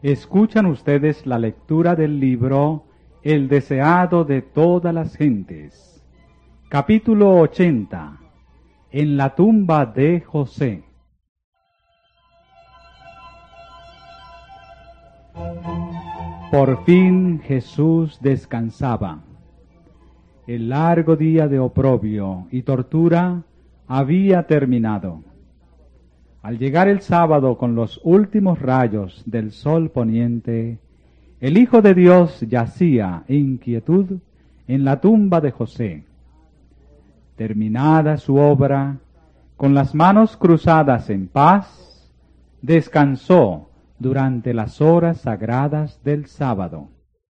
Escuchan ustedes la lectura del libro El deseado de todas las gentes. Capítulo 80. En la tumba de José. Por fin Jesús descansaba. El largo día de oprobio y tortura había terminado. Al llegar el sábado con los últimos rayos del sol poniente, el Hijo de Dios yacía en quietud en la tumba de José. Terminada su obra, con las manos cruzadas en paz, descansó durante las horas sagradas del sábado.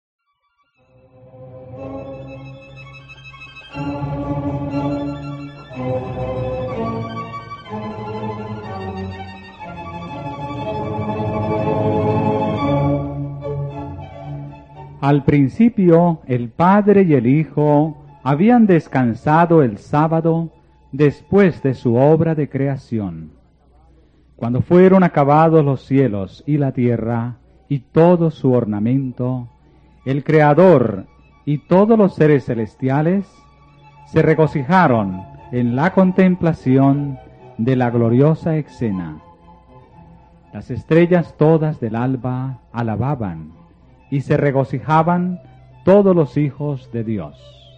Al principio, el Padre y el Hijo habían descansado el sábado después de su obra de creación. Cuando fueron acabados los cielos y la tierra y todo su ornamento, el Creador y todos los seres celestiales se regocijaron en la contemplación de la gloriosa escena. Las estrellas todas del alba alababan y se regocijaban todos los hijos de Dios.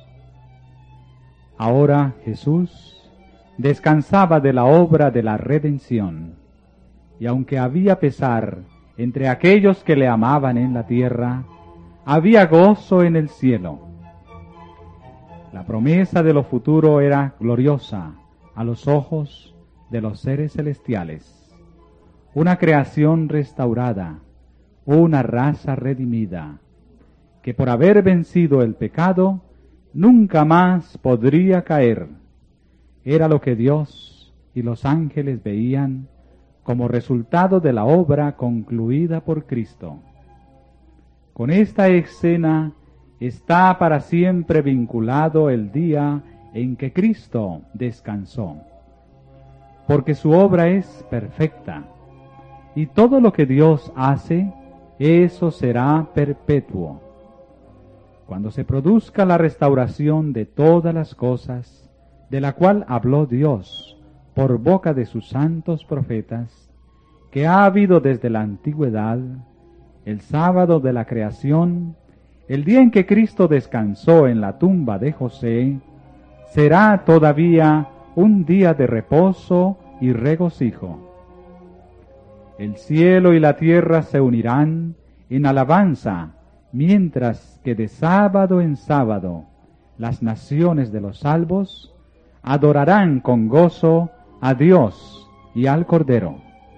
Ahora Jesús descansaba de la obra de la redención, y aunque había pesar entre aquellos que le amaban en la tierra, había gozo en el cielo. La promesa de lo futuro era gloriosa a los ojos de los seres celestiales. Una creación restaurada, una raza redimida, que por haber vencido el pecado, nunca más podría caer. Era lo que Dios y los ángeles veían como resultado de la obra concluida por Cristo. Con esta escena está para siempre vinculado el día en que Cristo descansó, porque su obra es perfecta, y todo lo que Dios hace, eso será perpetuo. Cuando se produzca la restauración de todas las cosas, de la cual habló Dios por boca de sus santos profetas, que ha habido desde la antigüedad, el sábado de la creación, el día en que Cristo descansó en la tumba de José, será todavía un día de reposo y regocijo. El cielo y la tierra se unirán en alabanza, mientras que de sábado en sábado las naciones de los salvos adorarán con gozo a Dios y al Cordero.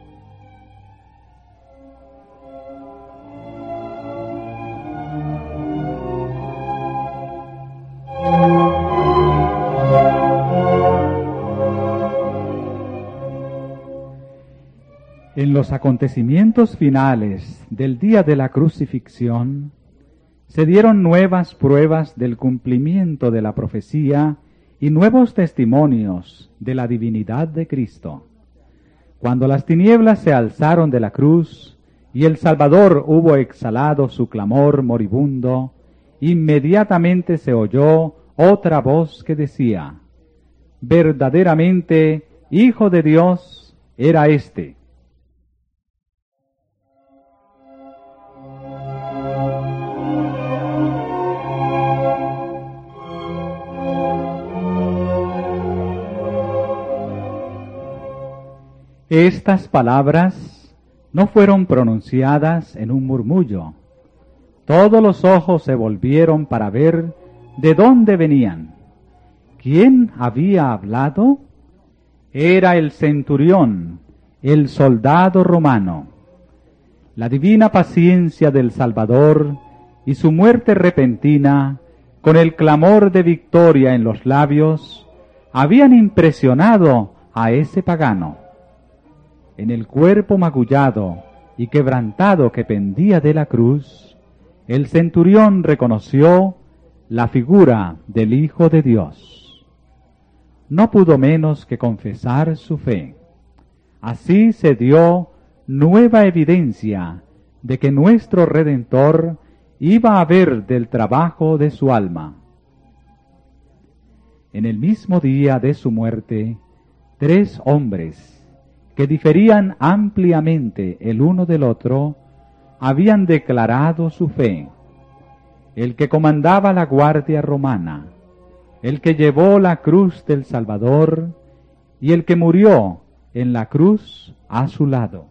En los acontecimientos finales del día de la crucifixión, se dieron nuevas pruebas del cumplimiento de la profecía y nuevos testimonios de la divinidad de Cristo. Cuando las tinieblas se alzaron de la cruz y el Salvador hubo exhalado su clamor moribundo, inmediatamente se oyó otra voz que decía: verdaderamente, Hijo de Dios era éste. Estas palabras no fueron pronunciadas en un murmullo. Todos los ojos se volvieron para ver de dónde venían. ¿Quién había hablado? Era el centurión, el soldado romano. La divina paciencia del Salvador y su muerte repentina, con el clamor de victoria en los labios, habían impresionado a ese pagano. En el cuerpo magullado y quebrantado que pendía de la cruz, el centurión reconoció la figura del Hijo de Dios. No pudo menos que confesar su fe. Así se dio nueva evidencia de que nuestro Redentor iba a ver del trabajo de su alma. En el mismo día de su muerte, 3 hombres, que diferían ampliamente el uno del otro, habían declarado su fe. El que comandaba la guardia romana, el que llevó la cruz del Salvador y el que murió en la cruz a su lado.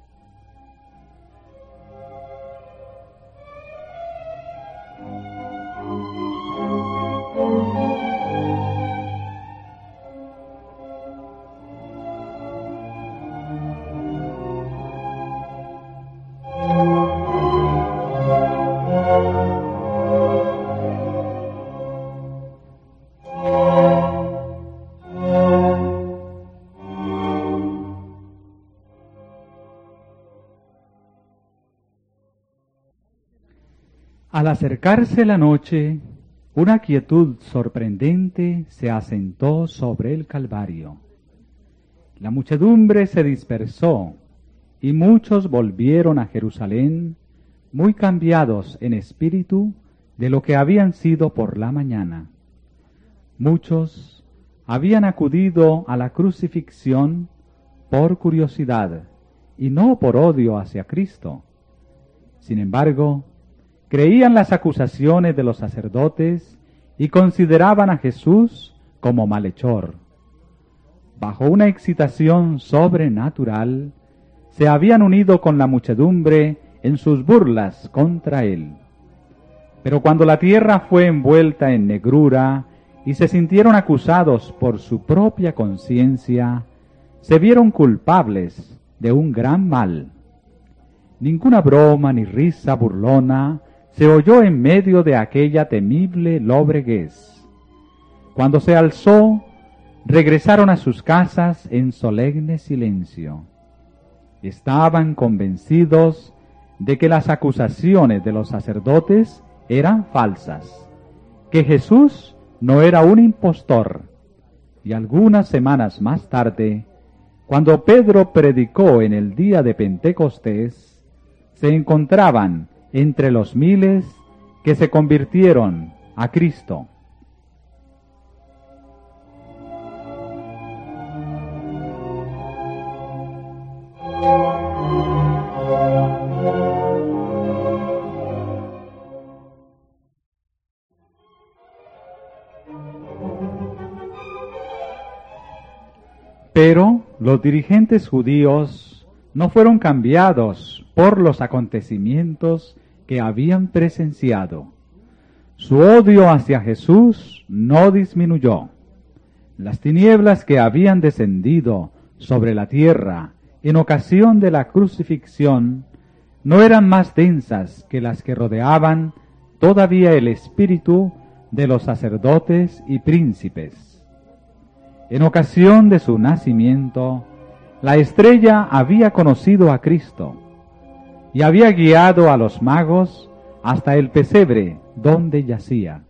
Al acercarse la noche, una quietud sorprendente se asentó sobre el Calvario. La muchedumbre se dispersó y muchos volvieron a Jerusalén, muy cambiados en espíritu de lo que habían sido por la mañana. Muchos habían acudido a la crucifixión por curiosidad y no por odio hacia Cristo. Sin embargo, creían las acusaciones de los sacerdotes y consideraban a Jesús como malhechor. Bajo una excitación sobrenatural, se habían unido con la muchedumbre en sus burlas contra él. Pero cuando la tierra fue envuelta en negrura y se sintieron acusados por su propia conciencia, se vieron culpables de un gran mal. Ninguna broma ni risa burlona se oyó en medio de aquella temible lobreguez. Cuando se alzó, regresaron a sus casas en solemne silencio. Estaban convencidos de que las acusaciones de los sacerdotes eran falsas, que Jesús no era un impostor, y algunas semanas más tarde, cuando Pedro predicó en el día de Pentecostés, se encontraban entre los miles que se convirtieron a Cristo. Pero los dirigentes judíos no fueron cambiados por los acontecimientos que habían presenciado. Su odio hacia Jesús no disminuyó. Las tinieblas que habían descendido sobre la tierra en ocasión de la crucifixión no eran más densas que las que rodeaban todavía el espíritu de los sacerdotes y príncipes. En ocasión de su nacimiento, la estrella había conocido a Cristo y había guiado a los magos hasta el pesebre donde yacía.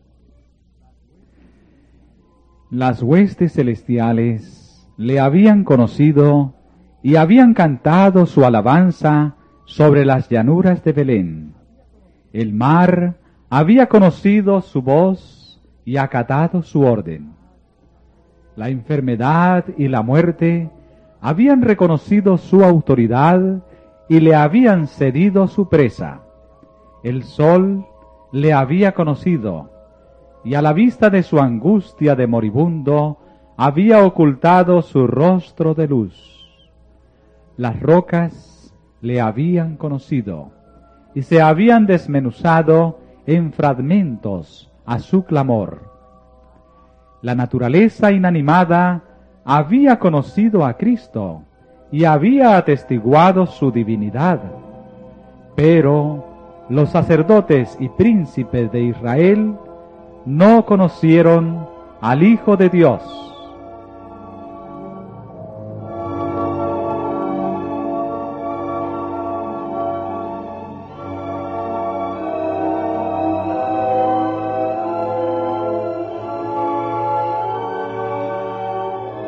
Las huestes celestiales le habían conocido y habían cantado su alabanza sobre las llanuras de Belén. El mar había conocido su voz y acatado su orden. La enfermedad y la muerte habían reconocido su autoridad y le habían cedido su presa. El sol le había conocido, y a la vista de su angustia de moribundo, había ocultado su rostro de luz. Las rocas le habían conocido, y se habían desmenuzado en fragmentos a su clamor. La naturaleza inanimada había conocido a Cristo y había atestiguado su divinidad. Pero los sacerdotes y príncipes de Israel no conocieron al Hijo de Dios.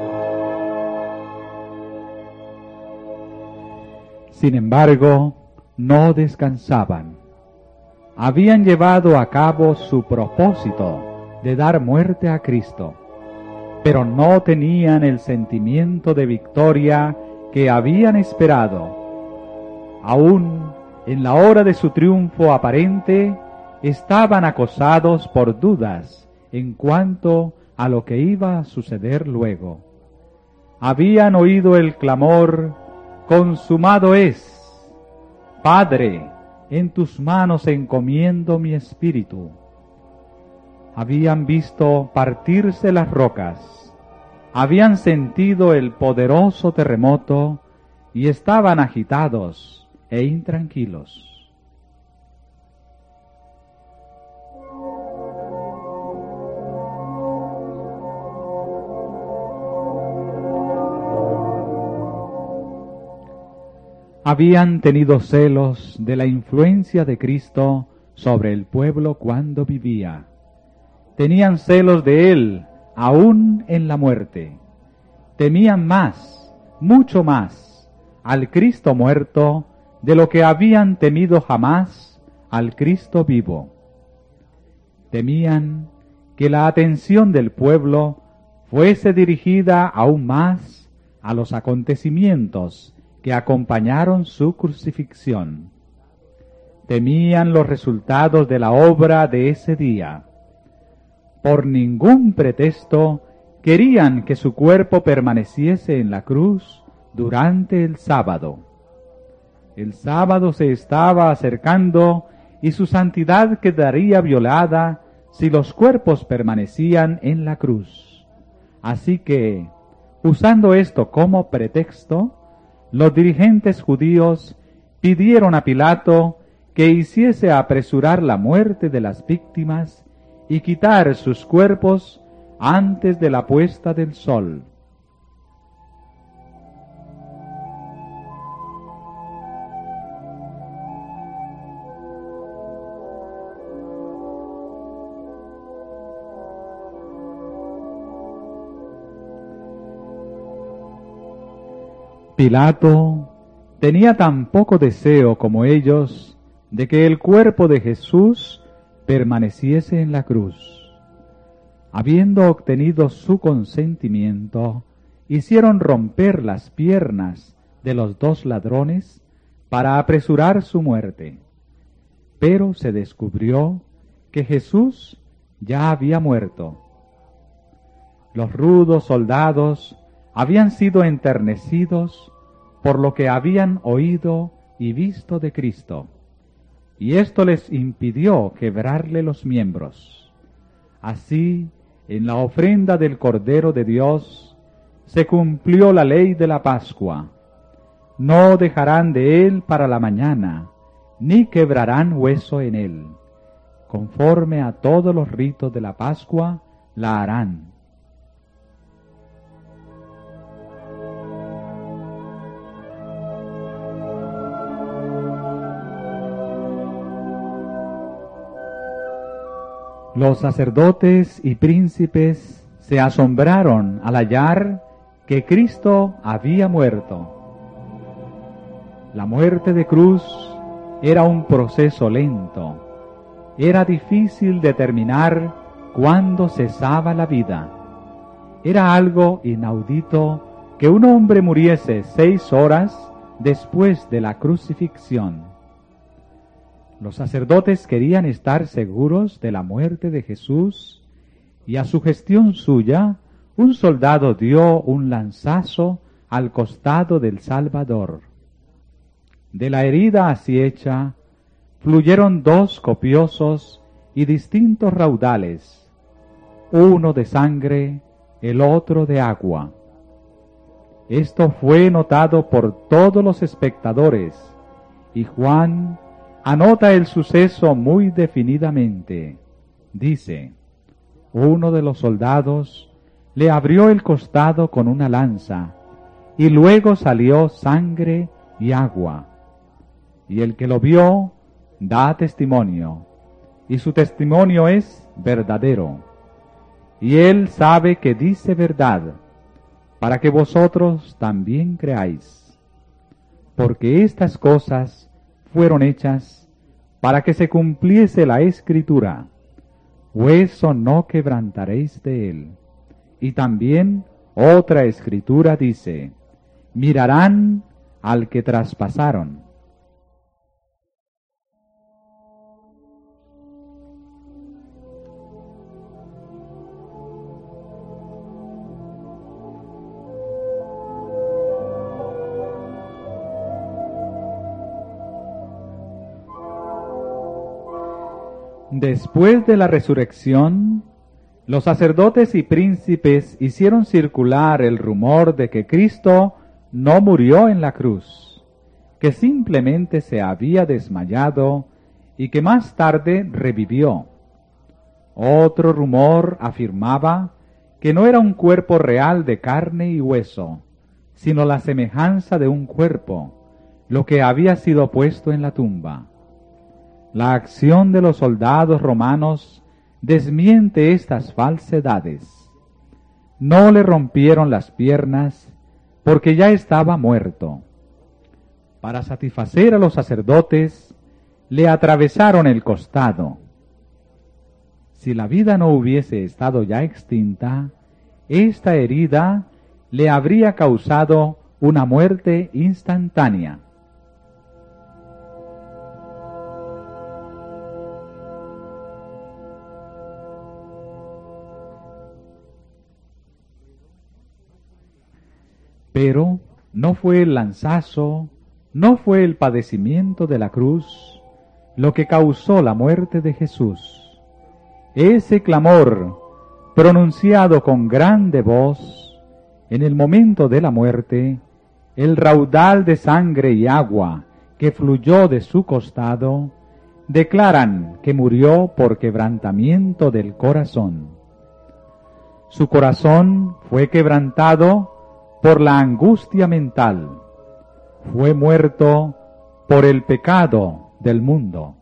Sin embargo, no descansaban. Habían llevado a cabo su propósito de dar muerte a Cristo, pero no tenían el sentimiento de victoria que habían esperado. Aún en la hora de su triunfo aparente, estaban acosados por dudas en cuanto a lo que iba a suceder luego. Habían oído el clamor: «Consumado es. Padre, en tus manos encomiendo mi espíritu». Habían visto partirse las rocas, habían sentido el poderoso terremoto y estaban agitados e intranquilos. Habían tenido celos de la influencia de Cristo sobre el pueblo cuando vivía. Tenían celos de Él aún en la muerte. Temían más, mucho más, al Cristo muerto de lo que habían temido jamás al Cristo vivo. Temían que la atención del pueblo fuese dirigida aún más a los acontecimientos que acompañaron su crucifixión. Temían los resultados de la obra de ese día. Por ningún pretexto querían que su cuerpo permaneciese en la cruz durante el sábado. El sábado se estaba acercando y su santidad quedaría violada si los cuerpos permanecían en la cruz. Así que, usando esto como pretexto, los dirigentes judíos pidieron a Pilato que hiciese apresurar la muerte de las víctimas y quitar sus cuerpos antes de la puesta del sol. Pilato tenía tan poco deseo como ellos de que el cuerpo de Jesús permaneciese en la cruz. Habiendo obtenido su consentimiento, hicieron romper las piernas de los dos ladrones para apresurar su muerte. Pero se descubrió que Jesús ya había muerto. Los rudos soldados habían sido enternecidos por lo que habían oído y visto de Cristo, y esto les impidió quebrarle los miembros. Así, en la ofrenda del Cordero de Dios, se cumplió la ley de la Pascua. No dejarán de él para la mañana, ni quebrarán hueso en él. Conforme a todos los ritos de la Pascua, la harán. Los sacerdotes y príncipes se asombraron al hallar que Cristo había muerto. La muerte de cruz era un proceso lento. Era difícil determinar cuándo cesaba la vida. Era algo inaudito que un hombre muriese 6 horas después de la crucifixión. Los sacerdotes querían estar seguros de la muerte de Jesús, y a sugestión suya, un soldado dio un lanzazo al costado del Salvador. De la herida así hecha, fluyeron 2 copiosos y distintos raudales, uno de sangre, el otro de agua. Esto fue notado por todos los espectadores, y Juan anota el suceso muy definidamente. Dice: uno de los soldados le abrió el costado con una lanza, y luego salió sangre y agua. Y el que lo vio da testimonio, y su testimonio es verdadero. Y él sabe que dice verdad, para que vosotros también creáis. Porque estas cosas fueron hechas para que se cumpliese la Escritura: hueso no quebrantaréis de él. Y también otra Escritura dice: mirarán al que traspasaron. Después de la resurrección, los sacerdotes y príncipes hicieron circular el rumor de que Cristo no murió en la cruz, que simplemente se había desmayado y que más tarde revivió. Otro rumor afirmaba que no era un cuerpo real de carne y hueso, sino la semejanza de un cuerpo, lo que había sido puesto en la tumba. La acción de los soldados romanos desmiente estas falsedades. No le rompieron las piernas porque ya estaba muerto. Para satisfacer a los sacerdotes, le atravesaron el costado. Si la vida no hubiese estado ya extinta, esta herida le habría causado una muerte instantánea. Pero no fue el lanzazo, no fue el padecimiento de la cruz lo que causó la muerte de Jesús. Ese clamor, pronunciado con grande voz, en el momento de la muerte, el raudal de sangre y agua que fluyó de su costado, declaran que murió por quebrantamiento del corazón. Su corazón fue quebrantado por la angustia mental. Fue muerto por el pecado del mundo.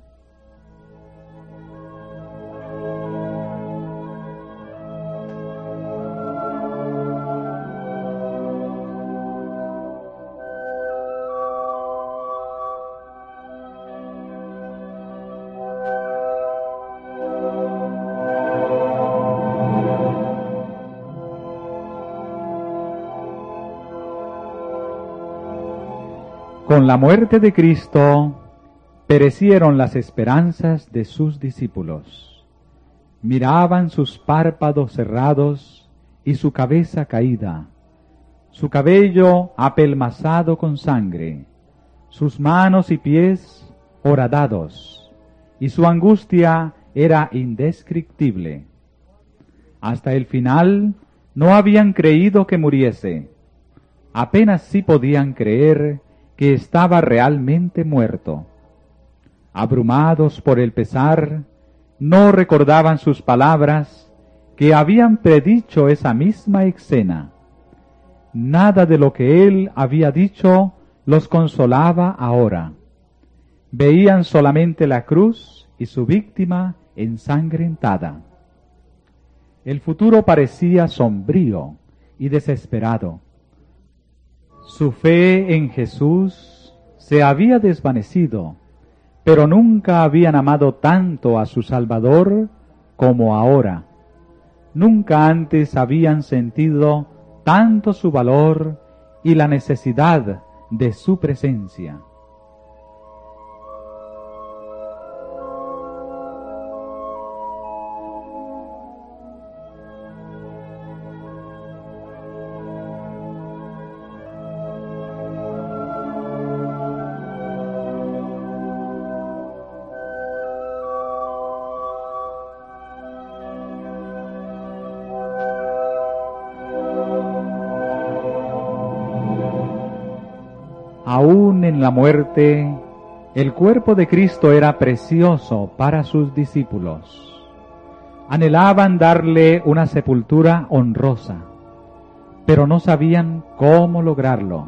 Con la muerte de Cristo perecieron las esperanzas de sus discípulos. Miraban sus párpados cerrados y su cabeza caída, su cabello apelmazado con sangre, sus manos y pies horadados, y su angustia era indescriptible. Hasta el final no habían creído que muriese. Apenas sí podían creer que estaba realmente muerto. Abrumados por el pesar, no recordaban sus palabras que habían predicho esa misma escena. Nada de lo que él había dicho los consolaba ahora. Veían solamente la cruz y su víctima ensangrentada. El futuro parecía sombrío y desesperado. Su fe en Jesús se había desvanecido, pero nunca habían amado tanto a su Salvador como ahora. Nunca antes habían sentido tanto su valor y la necesidad de su presencia. Aún en la muerte, el cuerpo de Cristo era precioso para sus discípulos. Anhelaban darle una sepultura honrosa, pero no sabían cómo lograrlo.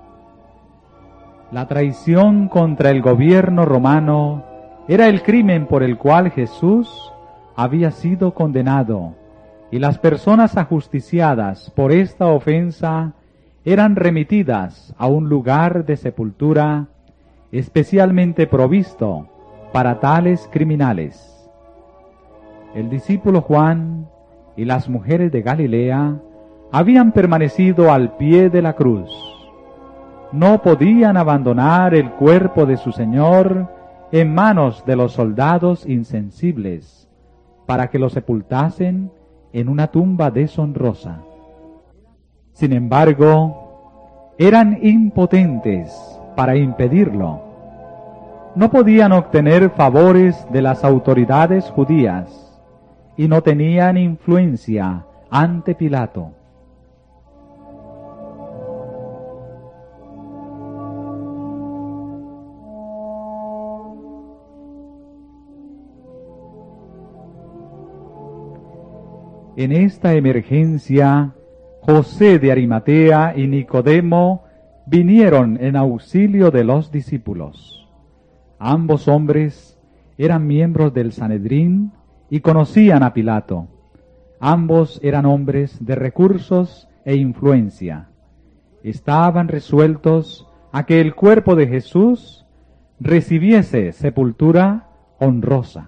La traición contra el gobierno romano era el crimen por el cual Jesús había sido condenado, y las personas ajusticiadas por esta ofensa eran remitidas a un lugar de sepultura especialmente provisto para tales criminales. El discípulo Juan y las mujeres de Galilea habían permanecido al pie de la cruz. No podían abandonar el cuerpo de su Señor en manos de los soldados insensibles para que lo sepultasen en una tumba deshonrosa. Sin embargo, eran impotentes para impedirlo. No podían obtener favores de las autoridades judías y no tenían influencia ante Pilato. En esta emergencia, José de Arimatea y Nicodemo vinieron en auxilio de los discípulos. Ambos hombres eran miembros del Sanedrín y conocían a Pilato. Ambos eran hombres de recursos e influencia. Estaban resueltos a que el cuerpo de Jesús recibiese sepultura honrosa.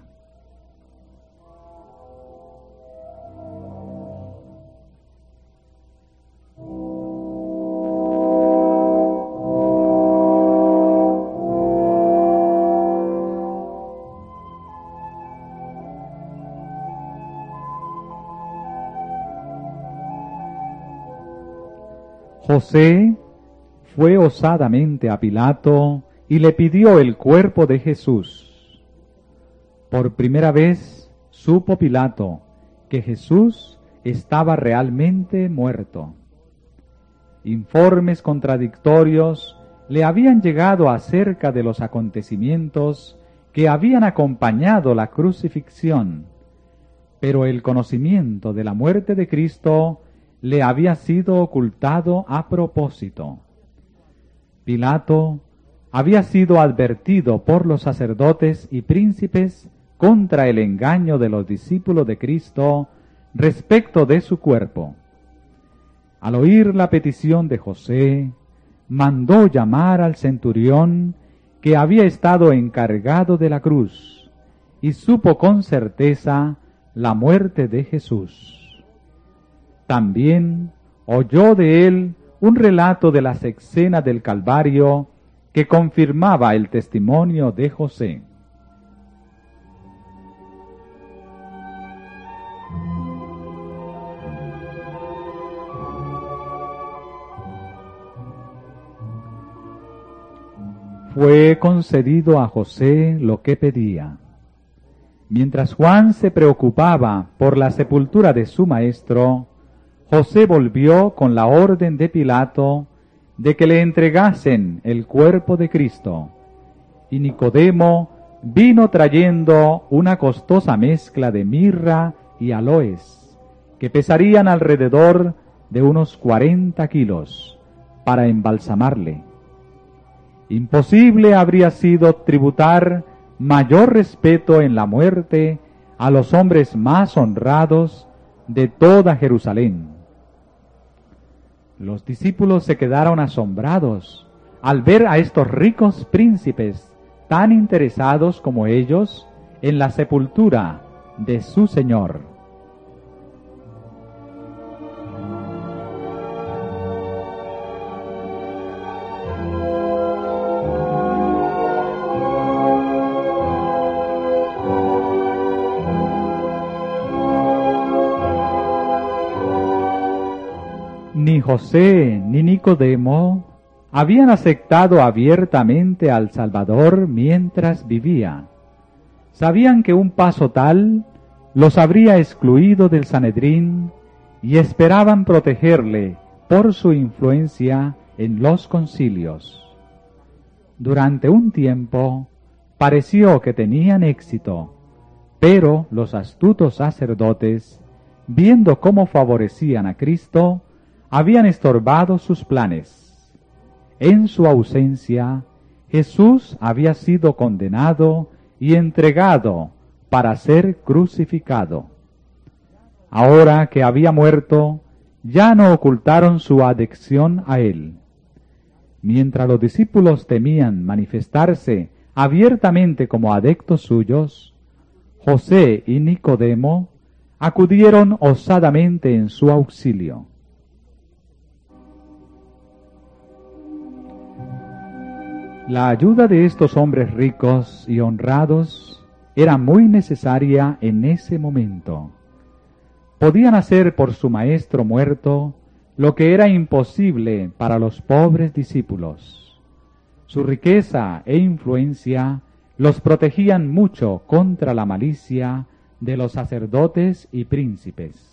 José fue osadamente a Pilato y le pidió el cuerpo de Jesús. Por primera vez supo Pilato que Jesús estaba realmente muerto. Informes contradictorios le habían llegado acerca de los acontecimientos que habían acompañado la crucifixión, pero el conocimiento de la muerte de Cristo le había sido ocultado a propósito. Pilato había sido advertido por los sacerdotes y príncipes contra el engaño de los discípulos de Cristo respecto de su cuerpo. Al oír la petición de José, mandó llamar al centurión que había estado encargado de la cruz y supo con certeza la muerte de Jesús. También oyó de él un relato de las escenas del Calvario que confirmaba el testimonio de José. Fue concedido a José lo que pedía. Mientras Juan se preocupaba por la sepultura de su maestro, José volvió con la orden de Pilato de que le entregasen el cuerpo de Cristo, y Nicodemo vino trayendo una costosa mezcla de mirra y aloes, que pesarían alrededor de unos 40 kilos, para embalsamarle. Imposible habría sido tributar mayor respeto en la muerte a los hombres más honrados de toda Jerusalén. Los discípulos se quedaron asombrados al ver a estos ricos príncipes tan interesados como ellos en la sepultura de su Señor. Ni José ni Nicodemo habían aceptado abiertamente al Salvador mientras vivía. Sabían que un paso tal los habría excluido del Sanedrín y esperaban protegerle por su influencia en los concilios. Durante un tiempo pareció que tenían éxito, pero los astutos sacerdotes, viendo cómo favorecían a Cristo, habían estorbado sus planes. En su ausencia, Jesús había sido condenado y entregado para ser crucificado. Ahora que había muerto, ya no ocultaron su adhesión a él. mientras los discípulos temían manifestarse abiertamente como adeptos suyos, José y Nicodemo acudieron osadamente en su auxilio. La ayuda de estos hombres ricos y honrados era muy necesaria en ese momento. Podían hacer por su maestro muerto lo que era imposible para los pobres discípulos. Su riqueza e influencia los protegían mucho contra la malicia de los sacerdotes y príncipes.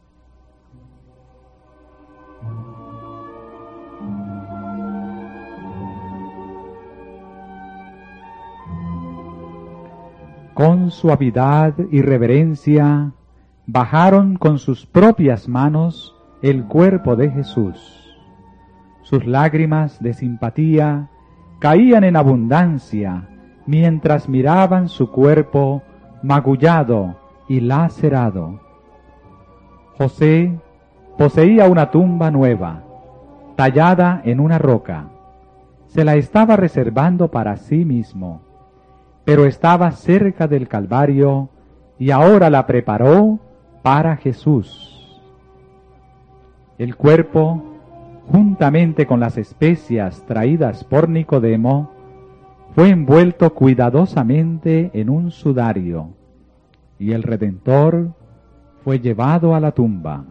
Con suavidad y reverencia bajaron con sus propias manos el cuerpo de Jesús. Sus lágrimas de simpatía caían en abundancia mientras miraban su cuerpo magullado y lacerado. José poseía una tumba nueva, tallada en una roca. Se la estaba reservando para sí mismo, pero estaba cerca del Calvario y ahora la preparó para Jesús. El cuerpo, juntamente con las especias traídas por Nicodemo, fue envuelto cuidadosamente en un sudario, y el Redentor fue llevado a la tumba.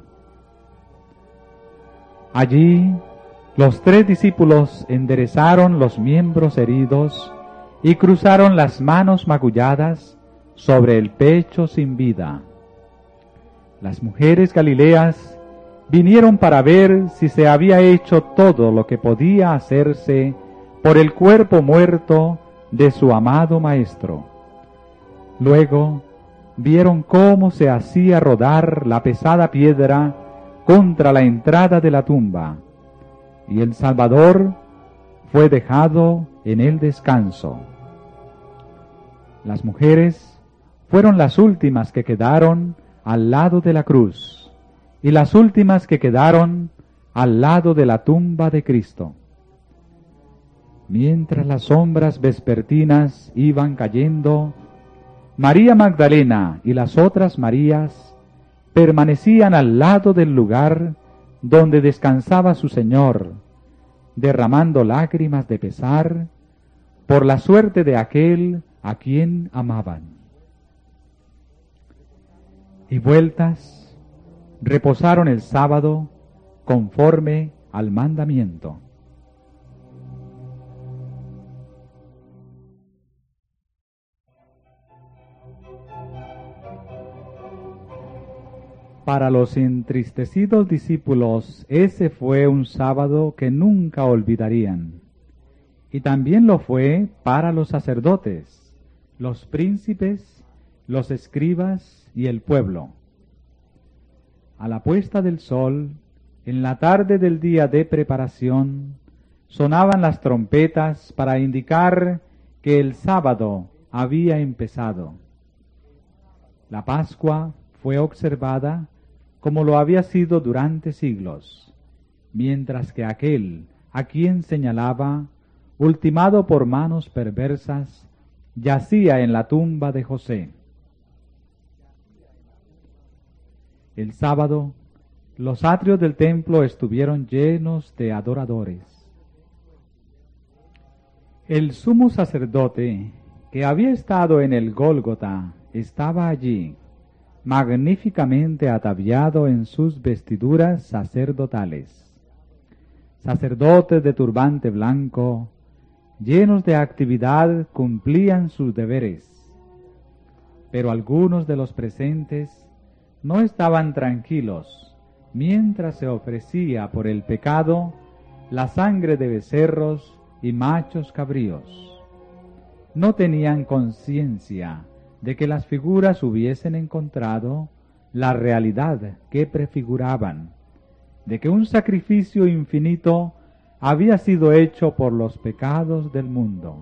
Allí, los 3 discípulos enderezaron los miembros heridos y cruzaron las manos magulladas sobre el pecho sin vida. Las mujeres galileas vinieron para ver si se había hecho todo lo que podía hacerse por el cuerpo muerto de su amado Maestro. Luego vieron cómo se hacía rodar la pesada piedra contra la entrada de la tumba, y el Salvador fue dejado en el descanso. Las mujeres fueron las últimas que quedaron al lado de la cruz, y las últimas que quedaron al lado de la tumba de Cristo. Mientras las sombras vespertinas iban cayendo, María Magdalena y las otras Marías permanecían al lado del lugar donde descansaba su Señor, derramando lágrimas de pesar por la suerte de aquel a quien amaban. Y vueltas, reposaron el sábado conforme al mandamiento. Para los entristecidos discípulos, ese fue un sábado que nunca olvidarían. Y también lo fue para los sacerdotes, los príncipes, los escribas y el pueblo. A la puesta del sol, en la tarde del día de preparación, sonaban las trompetas para indicar que el sábado había empezado. La Pascua fue observada como lo había sido durante siglos, mientras que aquel a quien señalaba, ultimado por manos perversas, yacía en la tumba de José. El sábado, los atrios del templo estuvieron llenos de adoradores. El sumo sacerdote, que había estado en el Gólgota, estaba allí, magníficamente ataviado en sus vestiduras sacerdotales. Sacerdotes de turbante blanco, llenos de actividad, cumplían sus deberes. Pero algunos de los presentes no estaban tranquilos mientras se ofrecía por el pecado la sangre de becerros y machos cabríos. No tenían conciencia de que las figuras hubiesen encontrado la realidad que prefiguraban, de que un sacrificio infinito había sido hecho por los pecados del mundo.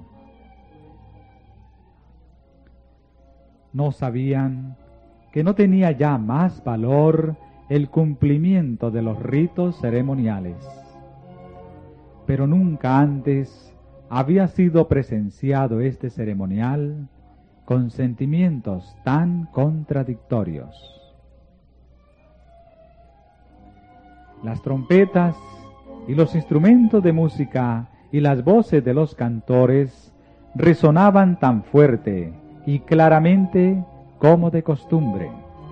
No sabían que no tenía ya más valor el cumplimiento de los ritos ceremoniales. pero nunca antes había sido presenciado este ceremonial con sentimientos tan contradictorios. Las trompetas y los instrumentos de música y las voces de los cantores resonaban tan fuerte y claramente como de costumbre.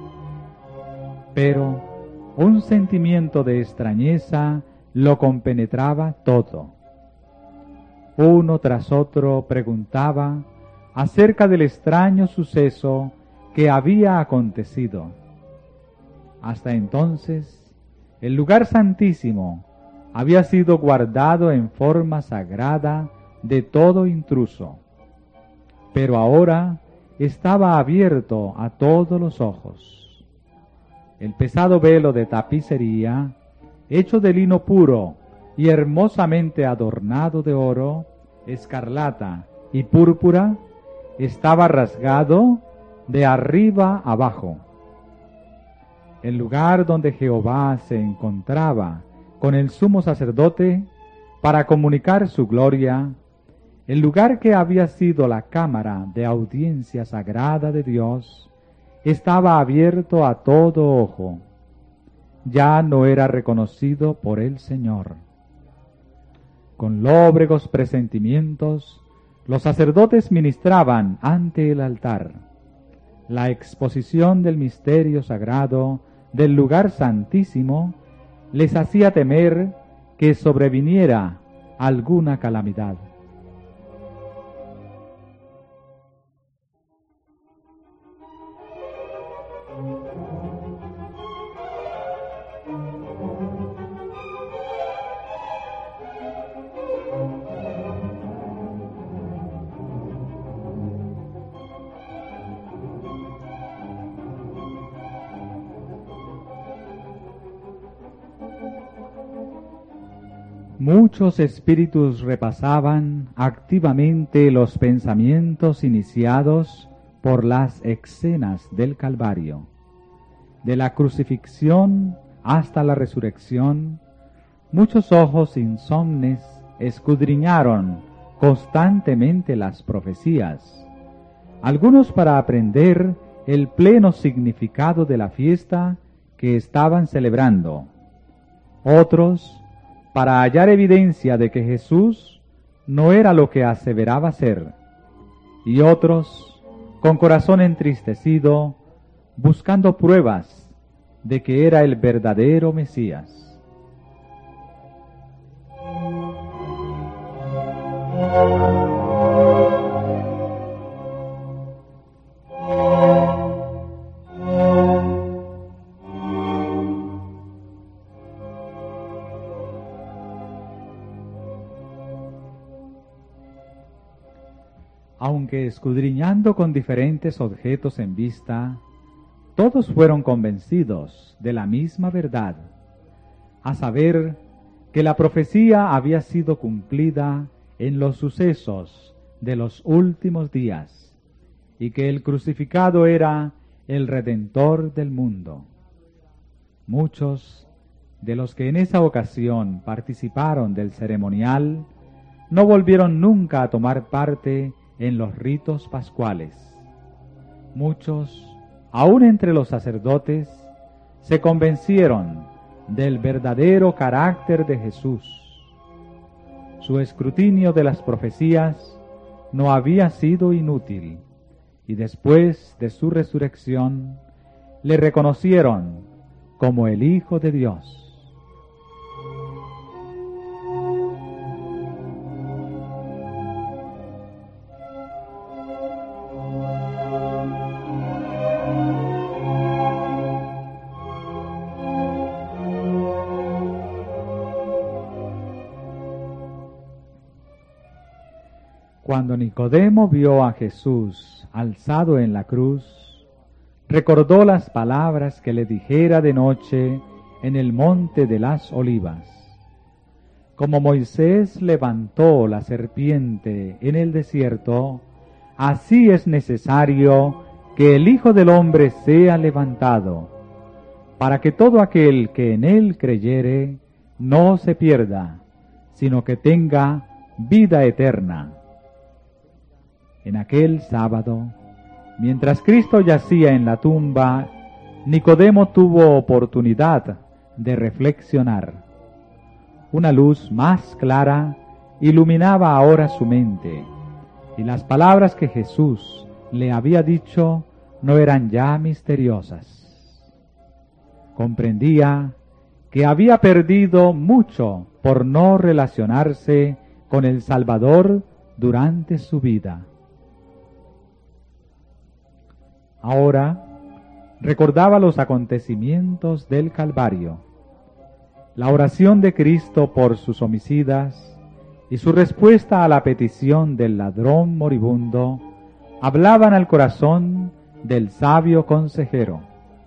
Pero un sentimiento de extrañeza lo compenetraba todo. Uno tras otro preguntaba acerca del extraño suceso que había acontecido. Hasta entonces, el lugar santísimo había sido guardado en forma sagrada de todo intruso, pero ahora estaba abierto a todos los ojos. El pesado velo de tapicería, hecho de lino puro y hermosamente adornado de oro, escarlata y púrpura, estaba rasgado de arriba abajo. El lugar donde Jehová se encontraba con el sumo sacerdote para comunicar su gloria, el lugar que había sido la cámara de audiencia sagrada de Dios, estaba abierto a todo ojo. Ya no era reconocido por el Señor. Con lóbregos presentimientos, los sacerdotes ministraban ante el altar. La exposición del misterio sagrado del lugar santísimo les hacía temer que sobreviniera alguna calamidad. Muchos espíritus repasaban activamente los pensamientos iniciados por las escenas del Calvario. De la crucifixión hasta la resurrección, muchos ojos insomnes escudriñaron constantemente las profecías, algunos para aprender el pleno significado de la fiesta que estaban celebrando, otros para hallar evidencia de que Jesús no era lo que aseveraba ser, y otros, con corazón entristecido, buscando pruebas de que era el verdadero Mesías. Aunque escudriñando con diferentes objetos en vista, todos fueron convencidos de la misma verdad, a saber, que la profecía había sido cumplida en los sucesos de los últimos días, y que el crucificado era el Redentor del mundo. Muchos de los que en esa ocasión participaron del ceremonial no volvieron nunca a tomar parte en los ritos pascuales. Muchos, aun entre los sacerdotes, se convencieron del verdadero carácter de Jesús. Su escrutinio de las profecías no había sido inútil, y después de su resurrección le reconocieron como el Hijo de Dios. Cuando Nicodemo vio a Jesús alzado en la cruz, recordó las palabras que le dijera de noche en el monte de las Olivas. Como Moisés levantó la serpiente en el desierto, así es necesario que el Hijo del Hombre sea levantado, para que todo aquel que en él creyere no se pierda, sino que tenga vida eterna. En aquel sábado, mientras Cristo yacía en la tumba, Nicodemo tuvo oportunidad de reflexionar. Una luz más clara iluminaba ahora su mente, y las palabras que Jesús le había dicho no eran ya misteriosas. Comprendía que había perdido mucho por no relacionarse con el Salvador durante su vida. Ahora recordaba los acontecimientos del Calvario, la oración de Cristo por sus homicidas y su respuesta a la petición del ladrón moribundo hablaban al corazón del sabio consejero.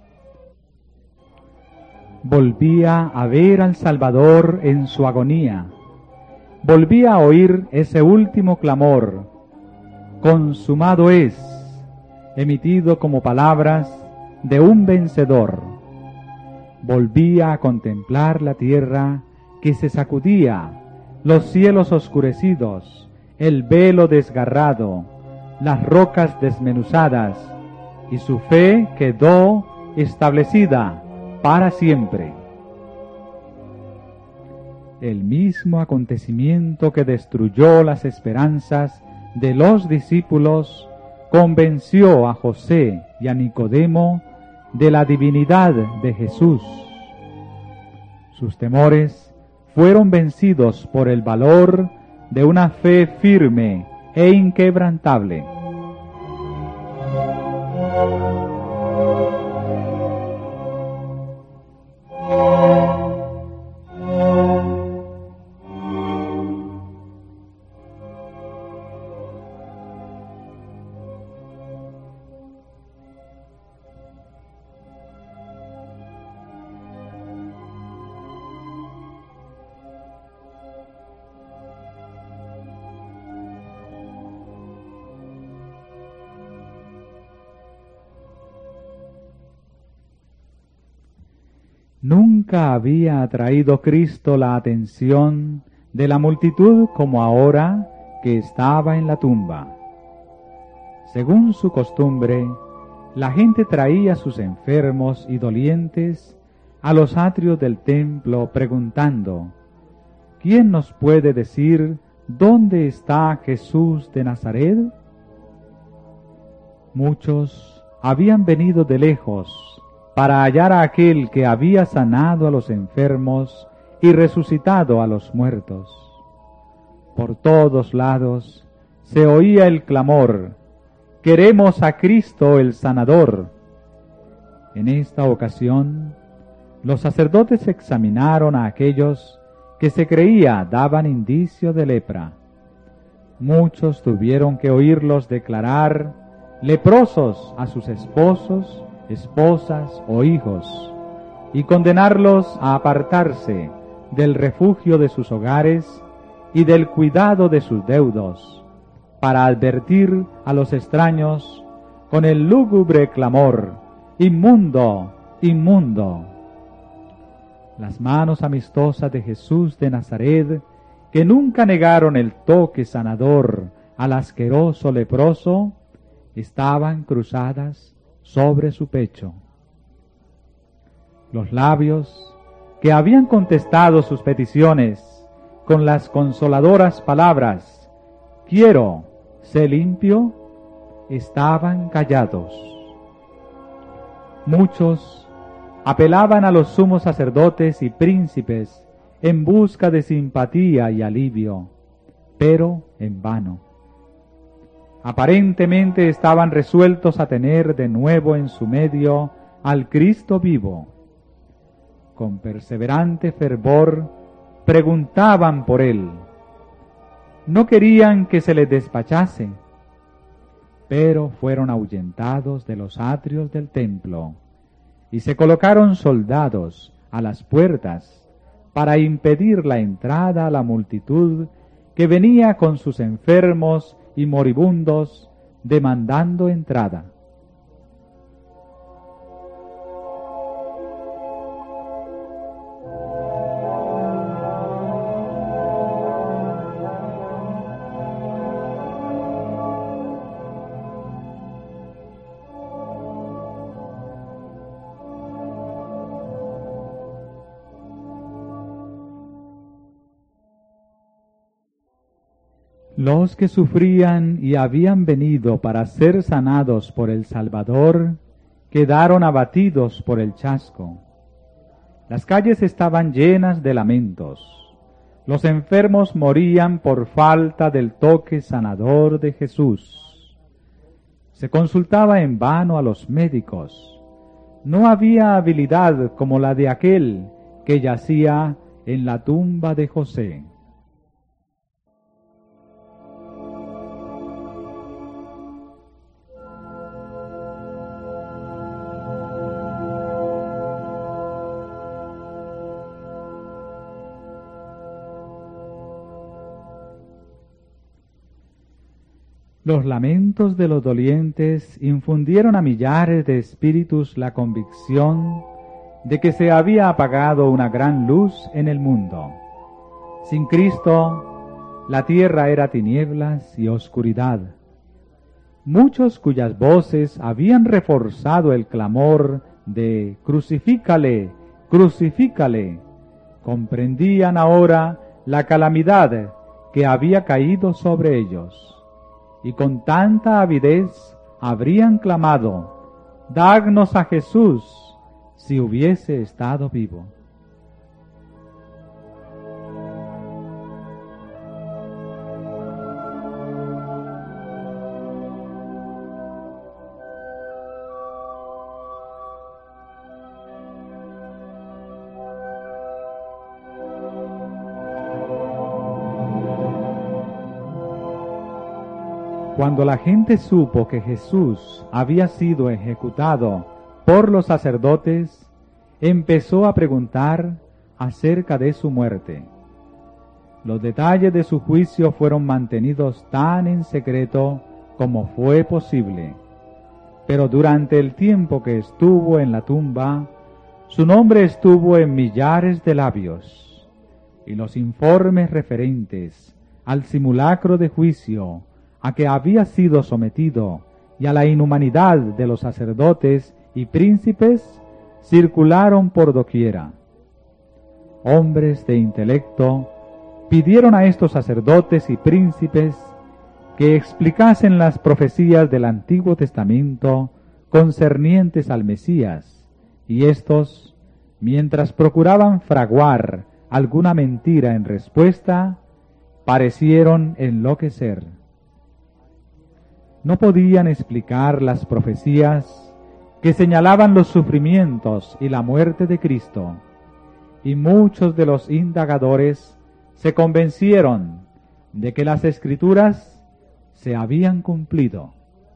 Volvía a ver al Salvador en su agonía, volvía a oír ese último clamor, consumado es, emitido como palabras de un vencedor. Volvía a contemplar la tierra que se sacudía, los cielos oscurecidos, el velo desgarrado, las rocas desmenuzadas, y su fe quedó establecida para siempre. El mismo acontecimiento que destruyó las esperanzas de los discípulos convenció a José y a Nicodemo de la divinidad de Jesús. Sus temores fueron vencidos por el valor de una fe firme e inquebrantable. Nunca había atraído Cristo la atención de la multitud como ahora que estaba en la tumba. Según su costumbre, la gente traía sus enfermos y dolientes a los atrios del templo preguntando: ¿quién nos puede decir dónde está Jesús de Nazaret? Muchos habían venido de lejos para hallar a aquel que había sanado a los enfermos y resucitado a los muertos. Por todos lados se oía el clamor: «¡Queremos a Cristo el sanador!». En esta ocasión, los sacerdotes examinaron a aquellos que se creía daban indicio de lepra. Muchos tuvieron que oírlos declarar leprosos a sus esposos, esposas o hijos, y condenarlos a apartarse del refugio de sus hogares y del cuidado de sus deudos, para advertir a los extraños con el lúgubre clamor: «¡Inmundo! ¡Inmundo!». Las manos amistosas de Jesús de Nazaret, que nunca negaron el toque sanador al asqueroso leproso, estaban cruzadas sobre su pecho. Los labios que habían contestado sus peticiones con las consoladoras palabras: «Quiero, sé limpio», estaban callados. Muchos apelaban a los sumos sacerdotes y príncipes en busca de simpatía y alivio, pero en vano. Aparentemente estaban resueltos a tener de nuevo en su medio al Cristo vivo. Con perseverante fervor preguntaban por él. No querían que se les despachase, pero fueron ahuyentados de los atrios del templo, y se colocaron soldados a las puertas para impedir la entrada a la multitud que venía con sus enfermos y moribundos demandando entrada. Los que sufrían y habían venido para ser sanados por el Salvador quedaron abatidos por el chasco. Las calles estaban llenas de lamentos. Los enfermos morían por falta del toque sanador de Jesús. Se consultaba en vano a los médicos. No había habilidad como la de aquel que yacía en la tumba de José. Los lamentos de los dolientes infundieron a millares de espíritus la convicción de que se había apagado una gran luz en el mundo. Sin Cristo, la tierra era tinieblas y oscuridad. Muchos cuyas voces habían reforzado el clamor de «Crucifícale, crucifícale», comprendían ahora la calamidad que había caído sobre ellos. Y con tanta avidez habrían clamado, «Dagnos a Jesús», si hubiese estado vivo. Cuando la gente supo que Jesús había sido ejecutado por los sacerdotes, empezó a preguntar acerca de su muerte. Los detalles de su juicio fueron mantenidos tan en secreto como fue posible, pero durante el tiempo que estuvo en la tumba, su nombre estuvo en millares de labios, y los informes referentes al simulacro de juicio a que había sido sometido y a la inhumanidad de los sacerdotes y príncipes circularon por doquiera. Hombres de intelecto pidieron a estos sacerdotes y príncipes que explicasen las profecías del Antiguo Testamento concernientes al Mesías, y éstos, mientras procuraban fraguar alguna mentira en respuesta, parecieron enloquecer. No podían explicar las profecías que señalaban los sufrimientos y la muerte de Cristo, y muchos de los indagadores se convencieron de que las Escrituras se habían cumplido.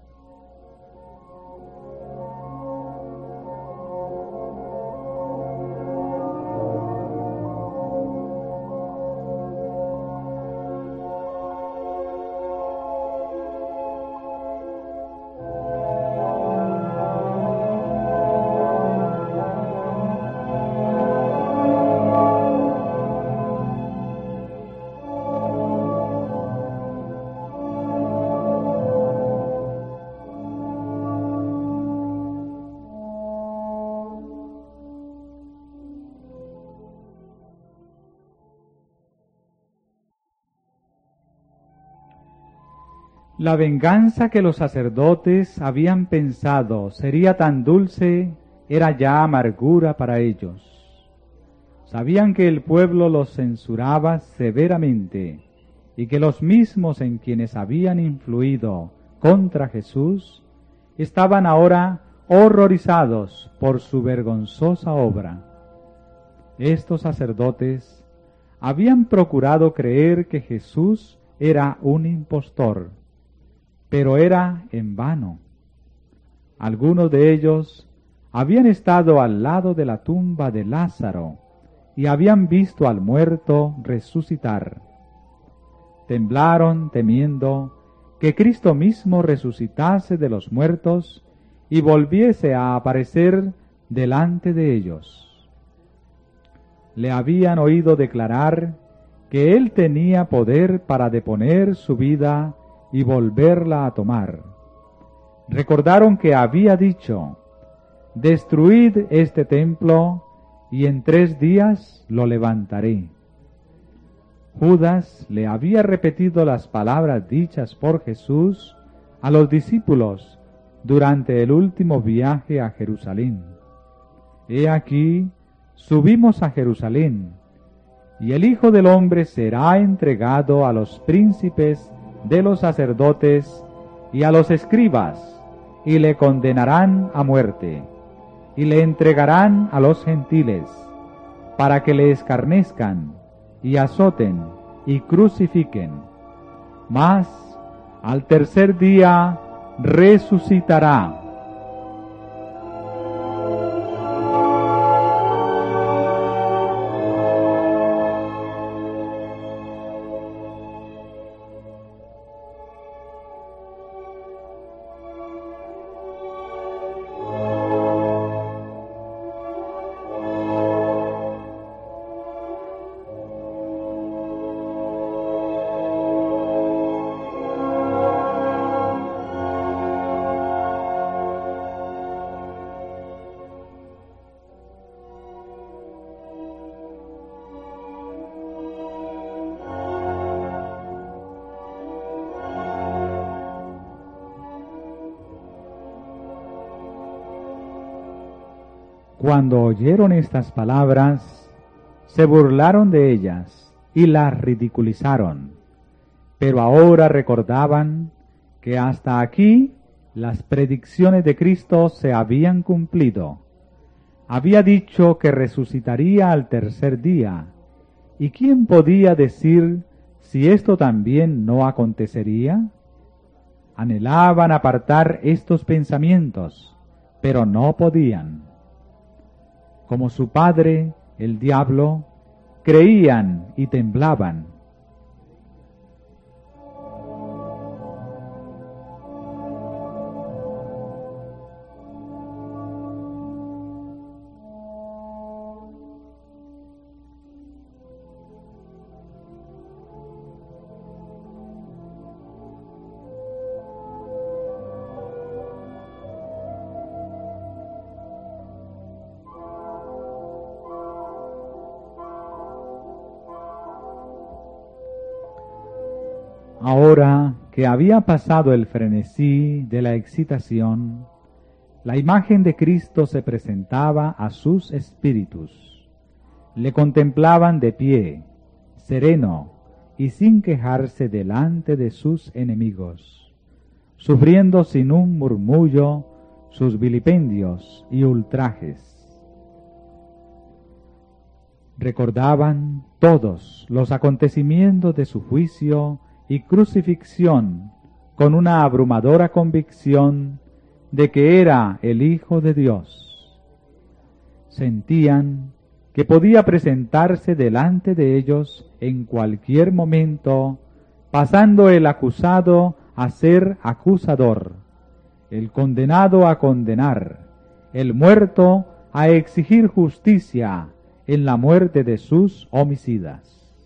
La venganza que los sacerdotes habían pensado sería tan dulce era ya amargura para ellos. Sabían que el pueblo los censuraba severamente y que los mismos en quienes habían influido contra Jesús estaban ahora horrorizados por su vergonzosa obra. Estos sacerdotes habían procurado creer que Jesús era un impostor, pero era en vano. Algunos de ellos habían estado al lado de la tumba de Lázaro y habían visto al muerto resucitar. Temblaron temiendo que Cristo mismo resucitase de los muertos y volviese a aparecer delante de ellos. Le habían oído declarar que Él tenía poder para deponer su vida y volverla a tomar. Recordaron que había dicho, «Destruid este templo, y en 3 días lo levantaré». Judas le había repetido las palabras dichas por Jesús a los discípulos durante el último viaje a Jerusalén. He aquí, subimos a Jerusalén, y el Hijo del Hombre será entregado a los príncipes de los sacerdotes y a los escribas, y le condenarán a muerte, y le entregarán a los gentiles, para que le escarnezcan, y azoten, y crucifiquen. Mas, al tercer día, resucitará. Cuando oyeron estas palabras, se burlaron de ellas y las ridiculizaron. Pero ahora recordaban que hasta aquí las predicciones de Cristo se habían cumplido. Había dicho que resucitaría al tercer día, ¿y quién podía decir si esto también no acontecería? Anhelaban apartar estos pensamientos, pero no podían. Como su padre, el diablo, creían y temblaban. Ahora que había pasado el frenesí de la excitación, la imagen de Cristo se presentaba a sus espíritus. Le contemplaban de pie, sereno y sin quejarse delante de sus enemigos, sufriendo sin un murmullo sus vilipendios y ultrajes. Recordaban todos los acontecimientos de su juicio y crucifixión con una abrumadora convicción de que era el Hijo de Dios. Sentían que podía presentarse delante de ellos en cualquier momento, pasando el acusado a ser acusador, el condenado a condenar, el muerto a exigir justicia en la muerte de sus homicidas.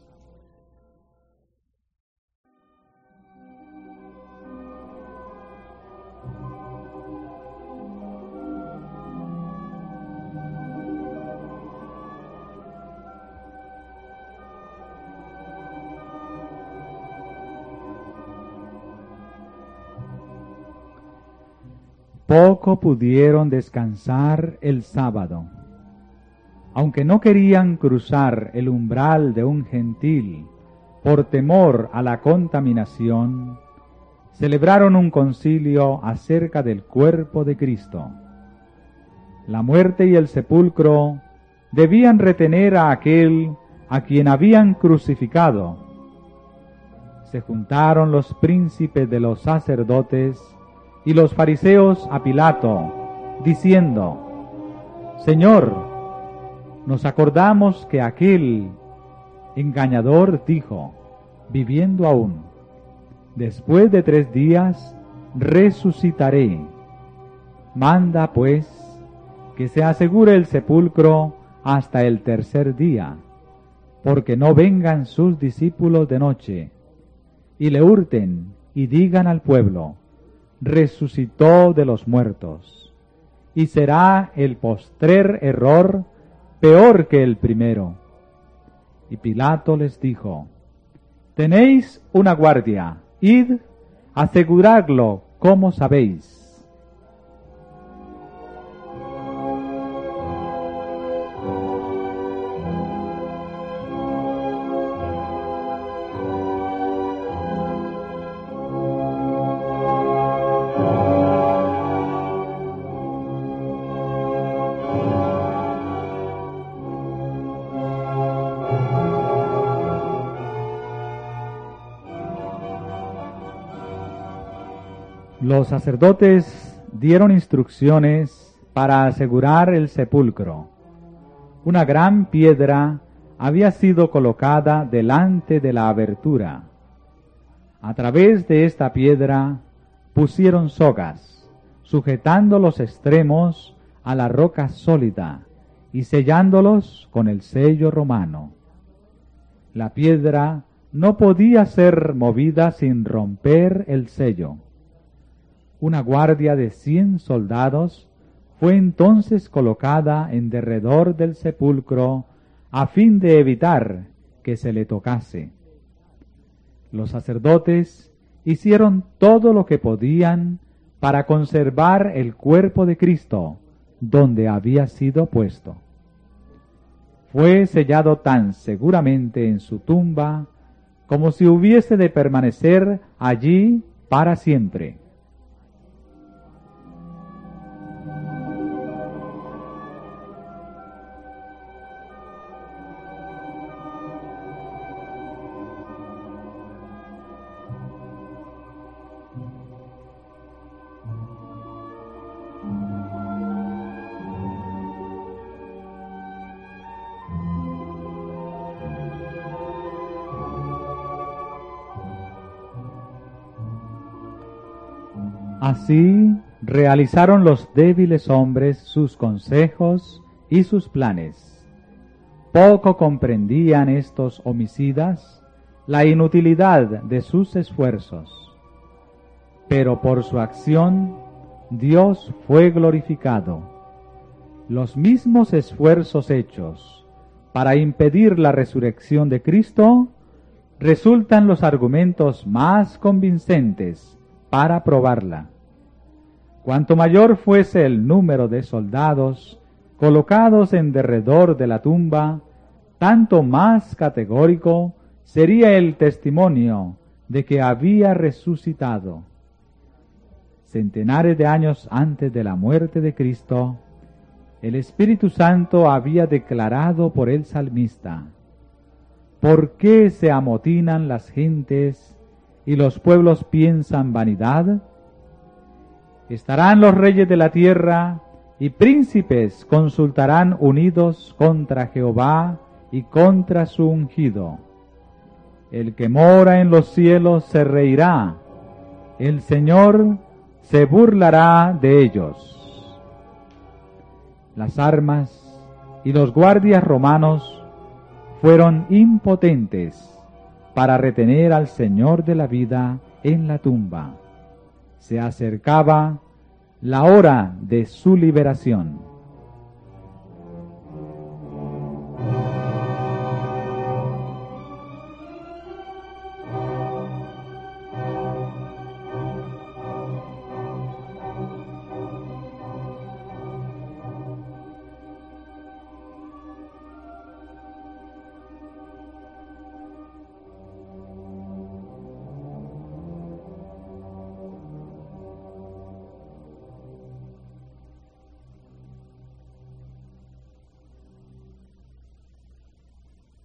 Poco pudieron descansar el sábado. Aunque no querían cruzar el umbral de un gentil por temor a la contaminación, celebraron un concilio acerca del cuerpo de Cristo. La muerte y el sepulcro debían retener a aquel a quien habían crucificado. Se juntaron los príncipes de los sacerdotes y los fariseos a Pilato, diciendo: Señor, nos acordamos que aquel engañador dijo, viviendo aún: después de 3 días resucitaré. Manda, pues, que se asegure el sepulcro hasta el tercer día, porque no vengan sus discípulos de noche, y le hurten y digan al pueblo: resucitó de los muertos, y será el postrer error peor que el primero. Y Pilato les dijo: Tenéis una guardia, id, aseguradlo como sabéis. Los sacerdotes dieron instrucciones para asegurar el sepulcro. Una gran piedra había sido colocada delante de la abertura. A través de esta piedra pusieron sogas, sujetando los extremos a la roca sólida y sellándolos con el sello romano. La piedra no podía ser movida sin romper el sello. Una guardia de 100 soldados fue entonces colocada en derredor del sepulcro a fin de evitar que se le tocase. Los sacerdotes hicieron todo lo que podían para conservar el cuerpo de Cristo donde había sido puesto. Fue sellado tan seguramente en su tumba como si hubiese de permanecer allí para siempre. Así realizaron los débiles hombres sus consejos y sus planes. Poco comprendían estos homicidas la inutilidad de sus esfuerzos. Pero por su acción Dios fue glorificado. Los mismos esfuerzos hechos para impedir la resurrección de Cristo resultan los argumentos más convincentes para probarla. Cuanto mayor fuese el número de soldados colocados en derredor de la tumba, tanto más categórico sería el testimonio de que había resucitado. Centenares de años antes de la muerte de Cristo, el Espíritu Santo había declarado por el salmista: ¿por qué se amotinan las gentes y los pueblos piensan vanidad? Estarán los reyes de la tierra y príncipes consultarán unidos contra Jehová y contra su ungido. El que mora en los cielos se reirá, el Señor se burlará de ellos. Las armas y los guardias romanos fueron impotentes para retener al Señor de la vida en la tumba. Se acercaba la hora de su liberación.